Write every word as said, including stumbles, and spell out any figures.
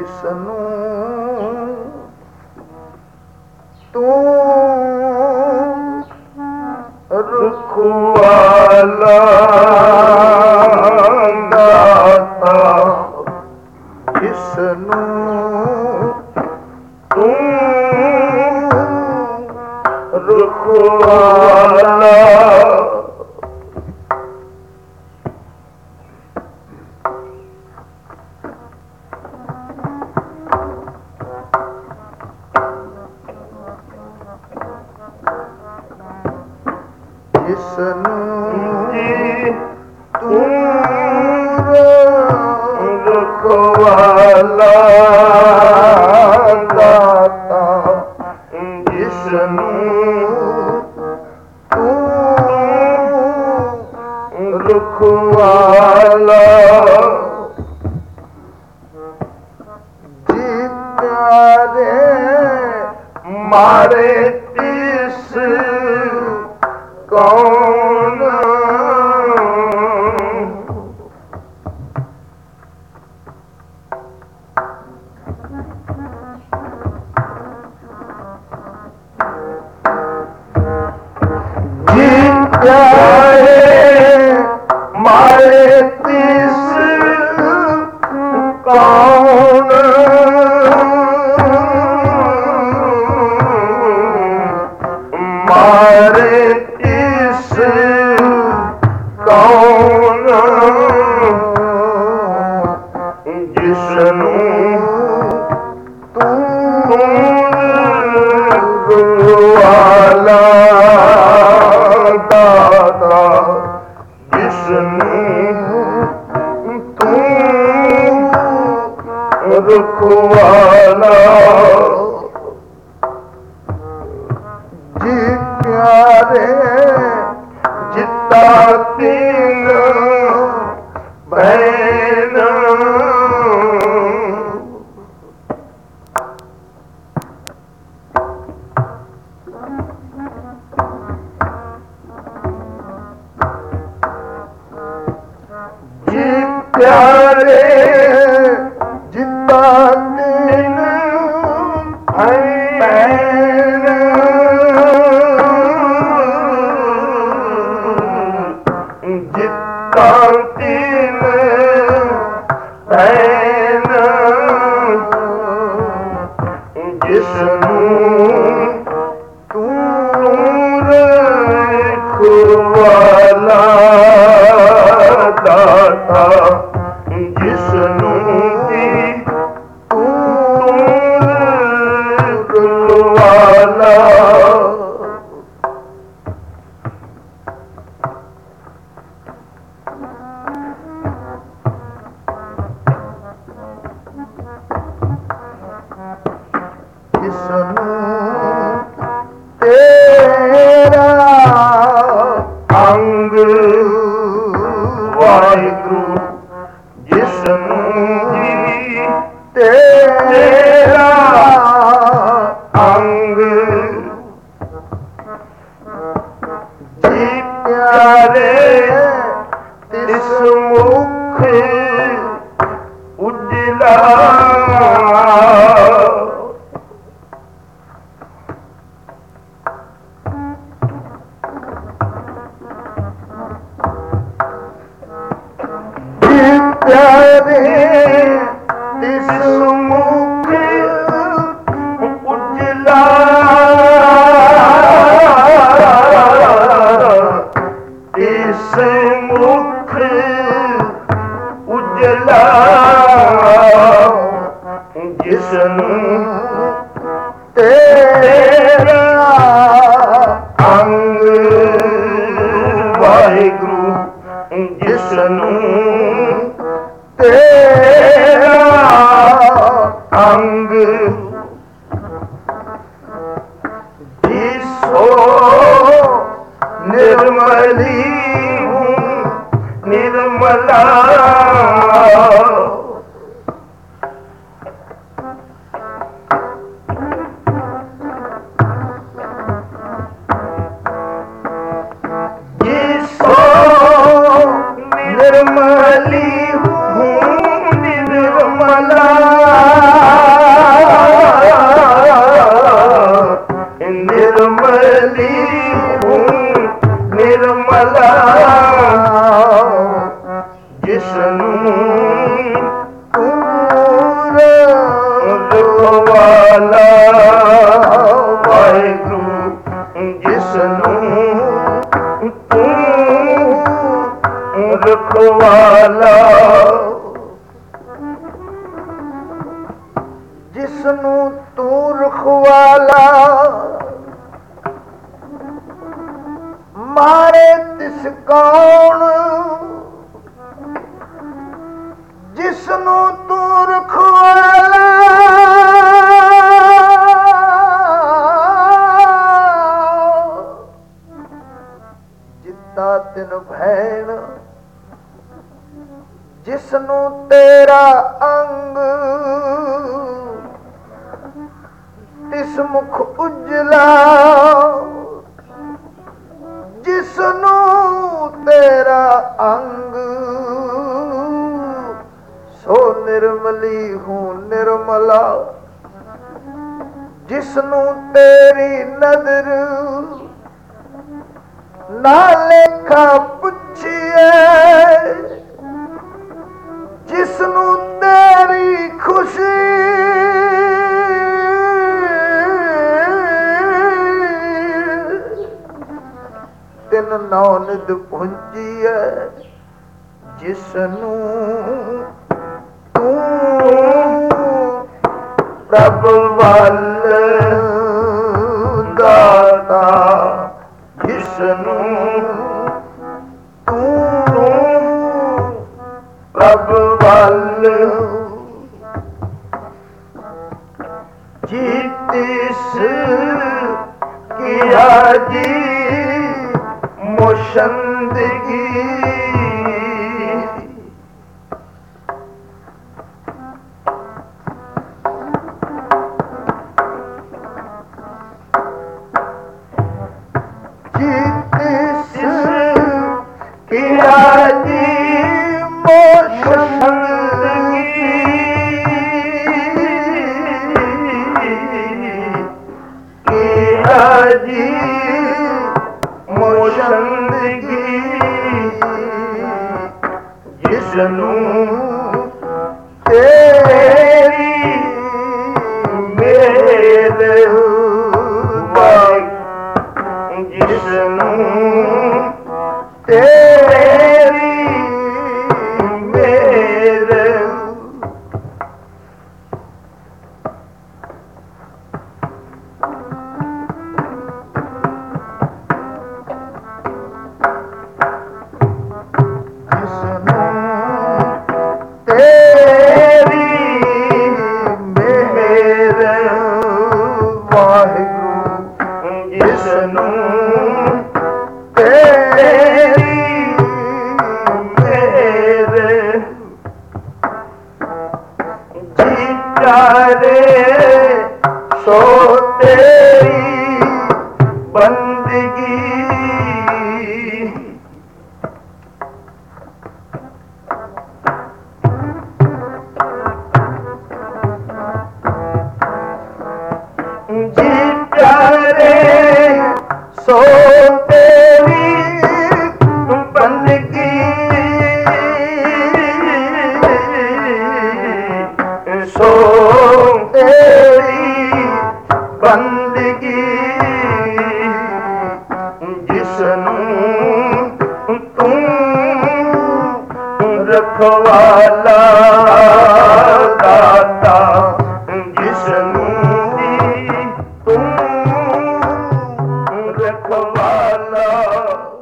ਕਿਸਨੂੰ ਤੂੰ ਰਖਵਾਲਾ ਦਾਤਾ, ਕਿਸਨੂੰ ਤੂੰ ਰਖਵਾਲਾ। ਜਿਸਨੂੰ ਤੂੰ ਰਖਵਾਲਾ ਦਾਤਾ, ਜਿਸਨੂੰ ਤੂੰ ਰਖਵਾਲਾ। ਜੀ ਪਿਆਰੇ ਮਾਰੇ ਤਿਸ ਕੌਣ, ਜੀ ਪਿਆਰੇ ਮਾਰੇ ਤਿਸ ਕੌਣ, ਮਾਰੇ ਕੌਣ, ਜਿਸਨੂੰ ਤੂੰ ਰਖਵਾਲਾ ਦਾਤਾ, ਜਿਸਨੂੰ ਤੂੰ ਰਖਵਾਲਾ। ਜੀ ਪਿਆਰੇ ਜਿੱਤਾ ਤਿੰਨ ਭੈਣ, ਜੀ ਪਿਆਰੇ ਜਿੱਤਾ ਤਿੰਨ ਭੈਣ, ਜਿੱਤਾ ਤਿੰਨ ਭੈਣ, ਜਿਸਨੂੰ ਤੂੰ ਰਖਵਾਲਾ ਦਾਤਾ, ਜਿਸਨੂੰ ਜੀ ਤੂੰ ਰਖਵਾਲਾ। ਕਿਸਨੂੰ ਤੇਰਾ ਅੰਗ ਵਾਹਿਗੁਰੂ, ਜਿਸਨੂੰ ਜੀ ਤੇਰਾ ਅੰਗ, ਜੀ ਪਿਆਰੇ ਤਿਸ ਮੁਖ ਉਜਲਾ, ਪਿਆਰੇ ਤਿਸ ਮੁਖ ਉਜਲਾ, ਤਿਸ ਮੁਖ ਉਜਲਾ, ਜਿਸਨੂੰ ਤੇਰਾ ਅੰਗ ਵਾਹਿਗੁਰੂ, ਜਿਸਨੂੰ ਤੇਰਾ ਅੰਗ, ਜਿਸੋ ਨਿਰਮਲੀ ਹੂੰ ਨਿਰਮਲਾ, ਜਿਸੋ ਨਿਰਮਲੀ ਹੂੰ ਨਿਰਮਲਾ। जिसनू तू रखवाला मारे तिस कौन जिसनू तू रखवाला जिता तिन भैन जिसनू तेरा अंग तिस मुख उजला जिसनू तेरा अंग सो निर्मली हूँ निर्मला जिसनू तेरी नदर ना लेखा पुछिए जिसनू तेरी खुशी तिन नौ निद पुंजी है जिसनू तू प्रभ वल दाता जिसनू तू प्रभ वल जीतिस किया जी मोशंदगी जीतिस किया जी मोशंदगी किया जी मोशंदगी जिसनू तेरी मेरे जिसनू तेरी मेरे तेरी मेरे वाहिगुरु जिसनू तेरी मेरे जीता रे सो तेरी बंदगी जीता रे सो तेरी बंदगी सो तेरी बंदगी जिसनू तू रखवाला दाता जिसनू तू रखवाला